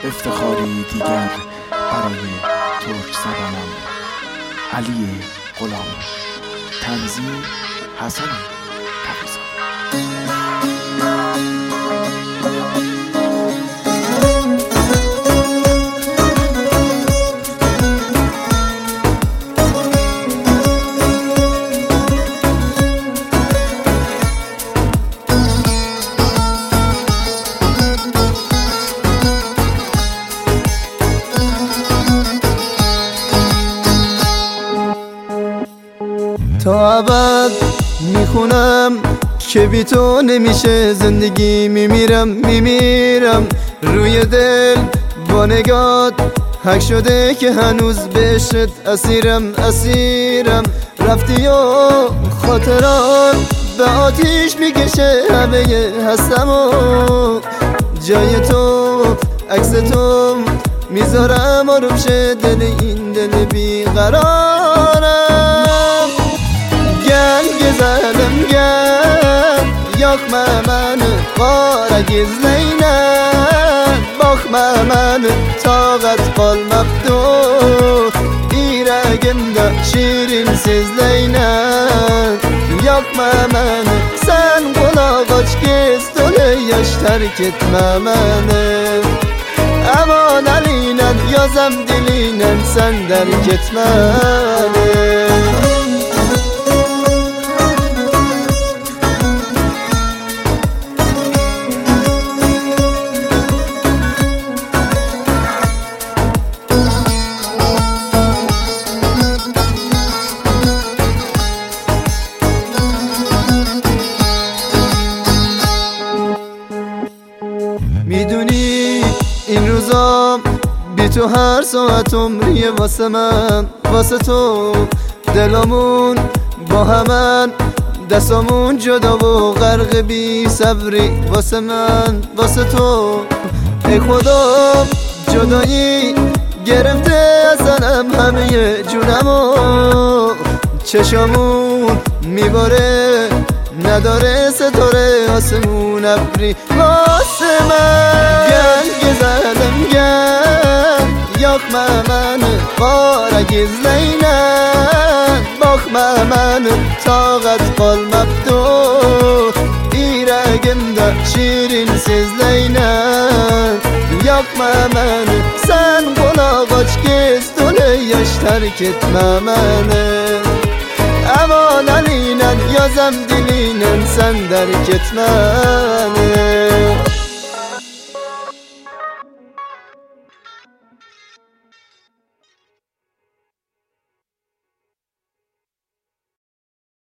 افتخاری دیگر برای ترک زبانم. علی غلام. تنظیم حسن تقی‌زاده. تا ابد میخونم که بی تو نمیشه زندگی، میمیرم روی دل با نگات حک شده که هنوز بهشت اسیرم رفتی و خاطرات به آتیش میکشه همه هستم و جای تو عکس تو میذارم آروم شه دل این دل بیقرارم. Gel güzelim gel, yakma beni kara gizleyle. Bakma beni taqat qalmaqdı yüreğimde şirin sizleyle. Yakma beni sen qulaq aç gez dolu yaş terk etme beni. Aman elinle yazam dilinle sen terk etme beni. میدونی این روزا بی تو هر ساعت عمریه واسه من، واسه تو دلامون با همن، دستامون جدا و غرق بی صبری واسه من، واسه تو. ای خدا جدایی گرفته ازنم همه جونمو، چشامون میباره نداره ستاره آسمون ابری واسه من. گل güzelim gel, yakma beni kara gizleyle. Bakma beni taqat qalmaqdı yüreğimde şirin sizleyle. Yakma beni sen qulaq aç gez dolu yaş terk etme beni. Aman elinle yazam dilinle sen terk etme beni.